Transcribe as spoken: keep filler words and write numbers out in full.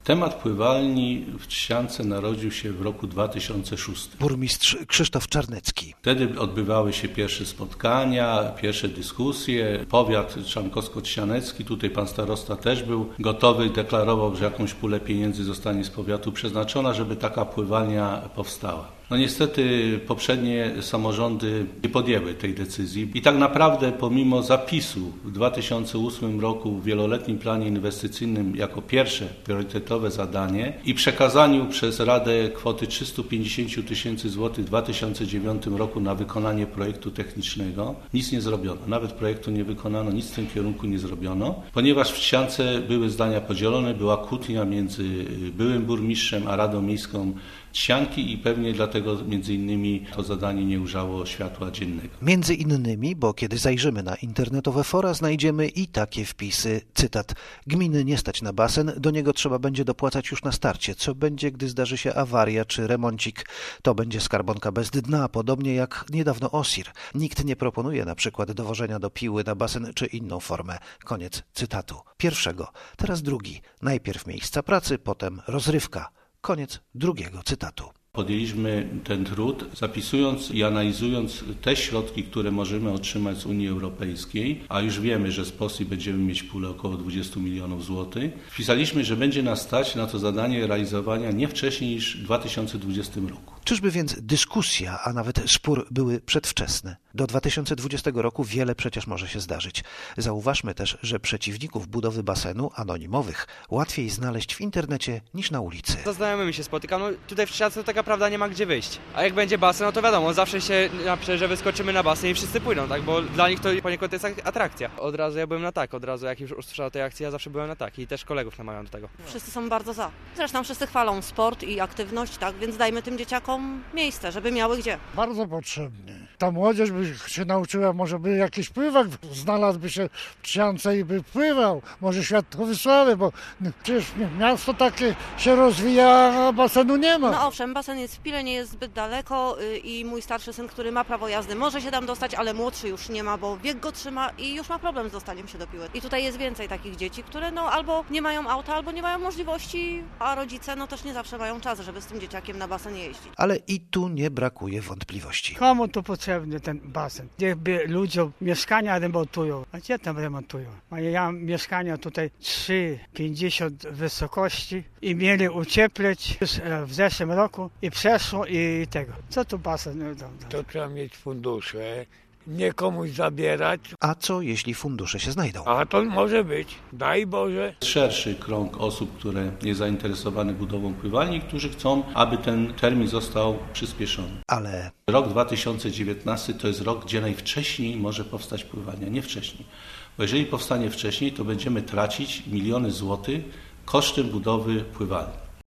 Temat pływalni w Trzciance narodził się w roku dwa tysiące szóstym. Burmistrz Krzysztof Czarnecki. Wtedy odbywały się pierwsze spotkania, pierwsze dyskusje. Powiat czarnkowsko-trzcianecki, tutaj pan starosta też był gotowy i deklarował, że jakąś pulę pieniędzy zostanie z powiatu przeznaczona, żeby taka pływalnia powstała. No niestety poprzednie samorządy nie podjęły tej decyzji i tak naprawdę pomimo zapisu w dwa tysiące ósmym roku w wieloletnim planie inwestycyjnym jako pierwsze priorytetowe zadanie i przekazaniu przez Radę kwoty trzysta pięćdziesiąt tysięcy złotych w dwa tysiące dziewiątym roku na wykonanie projektu technicznego, nic nie zrobiono. Nawet projektu nie wykonano, nic w tym kierunku nie zrobiono, ponieważ w Trzciance były zdania podzielone, była kłótnia między byłym burmistrzem a Radą Miejską Trzcianki i pewnie dlatego między innymi to zadanie nie ujrzało światła dziennego. Między innymi, bo kiedy zajrzymy na internetowe fora, znajdziemy i takie wpisy, cytat: gminy nie stać na basen, do niego trzeba będzie dopłacać już na starcie. Co będzie, gdy zdarzy się awaria czy remoncik? To będzie skarbonka bez dna, podobnie jak niedawno Osir. Nikt nie proponuje na przykład dowożenia do Piły na basen czy inną formę. Koniec cytatu. Pierwszego, teraz drugi. Najpierw miejsca pracy, potem rozrywka. Koniec drugiego cytatu. Podjęliśmy ten trud, zapisując i analizując te środki, które możemy otrzymać z Unii Europejskiej, a już wiemy, że z P O S I będziemy mieć pulę około dwadzieścia milionów złotych. Wpisaliśmy, że będzie nas stać na to zadanie realizowania nie wcześniej niż w dwa tysiące dwudziestym roku. Czyżby więc dyskusja, a nawet spór były przedwczesne? Do dwa tysiące dwudziestego roku wiele przecież może się zdarzyć. Zauważmy też, że przeciwników budowy basenu anonimowych łatwiej znaleźć w internecie niż na ulicy. Z znajomymi się spotykam, no tutaj w Trzciance to taka prawda nie ma gdzie wyjść. A jak będzie basen, no to wiadomo, zawsze się napisze, że wyskoczymy na basen i wszyscy pójdą, tak? Bo dla nich to poniekąd jest atrakcja. Od razu ja byłem na tak, od razu jak już usłyszałem o tej akcji, ja zawsze byłem na tak i też kolegów namawiam do tego. Wszyscy są bardzo za. Zresztą wszyscy chwalą sport i aktywność, tak? Więc dajmy tym dzieciakom miejsce, żeby miały gdzie. Bardzo potrzebnie. Ta młodzież by się nauczyła, może by jakiś pływak znalazłby się w Trzciance i by pływał. Może światowy sławy, bo przecież miasto takie się rozwija, a basenu nie ma. No owszem, basen jest w Pile, nie jest zbyt daleko i mój starszy syn, który ma prawo jazdy, może się tam dostać, ale młodszy już nie ma, bo wiek go trzyma i już ma problem z dostaniem się do Piły. I tutaj jest więcej takich dzieci, które no albo nie mają auta, albo nie mają możliwości, a rodzice no też nie zawsze mają czas, żeby z tym dzieciakiem na basen jeździć. Ale i tu nie brakuje wątpliwości. Komu to potrzebny ten basen? Niechby ludziom mieszkania remontują. A gdzie tam remontują? Ja mam mieszkania tutaj trzy pięćdziesiąt wysokości i mieli uciepleć już w zeszłym roku i przeszło i tego. Co tu basen? No, no, no. To trzeba mieć fundusze, nie komuś zabierać. A co jeśli fundusze się znajdą? A to może być, daj Boże. Szerszy krąg osób, które jest zainteresowane budową pływalni, którzy chcą, aby ten termin został przyspieszony. Ale Rok dwa tysiące dziewiętnasty to jest rok, gdzie najwcześniej może powstać pływalnia, nie wcześniej. Bo jeżeli powstanie wcześniej, to będziemy tracić miliony złotych kosztem budowy pływalni.